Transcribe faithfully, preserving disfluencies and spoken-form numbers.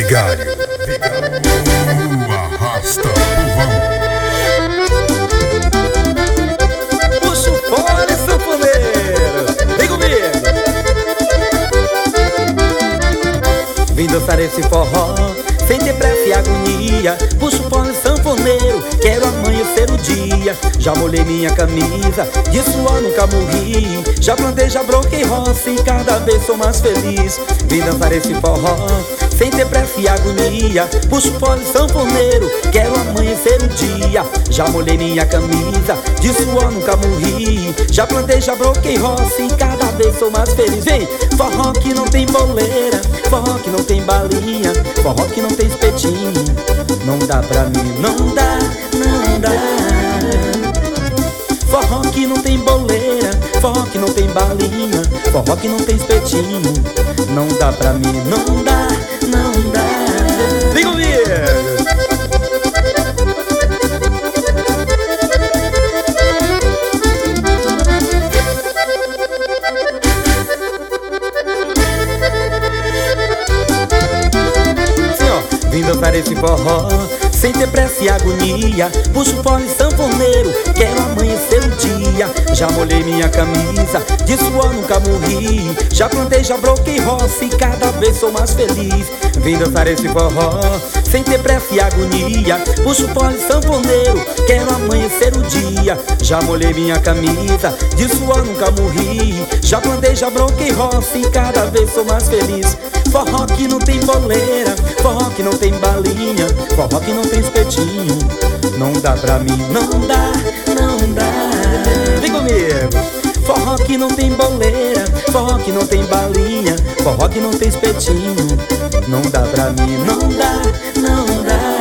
Vigário, Vigário, uh, arrasta o vão. Puxa o fole, sanfoneiro, vem comigo. Vim dançar esse forró sem ter pressa e agonia. Puxa o fole, sanfoneiro, quero amanhecer o dia. Já molhei minha camisa, de suor nunca morri. Já plantei, já broquei roça e cada vez sou mais feliz. Vim dançar esse forró sem ter pressa e agonia. Puxa o fole, sanfoneiro, quero amanhecer o dia. Já molhei minha camisa, de suor nunca morri. Já plantei, já broquei roça e cada vez sou mais feliz. Vem, forró que não tem boleira, forró que não tem balinha, forró que não tem espetinho. Não dá pra mim, não dá, não dá. Forró que não tem boleira, forró que não tem balinha, forró que não tem espetinho. Não dá pra mim, não dá, não dá. Vem comigo! Vim dançar esse forró sem ter pressa e agonia. Puxo o fole, sanfoneiro, quero amanhecer o dia. Já molhei minha camisa, de suor nunca morri. Já plantei, já broquei roça e cada vez sou mais feliz. Vim dançar esse forró sem ter pressa e agonia. Puxo o fole, sanfoneiro, quero amanhecer o dia. Já molhei minha camisa, de suor nunca morri. Já plantei, já broquei roça e cada vez sou mais feliz. Forró que não tem boleira, forró que não tem balinha, forró que não tem espetinho. Não dá pra mim, não dá, não dá. Vem comigo! Forró que não tem boleira, forró que não tem balinha, forró que não tem espetinho. Não dá pra mim, não dá, não dá.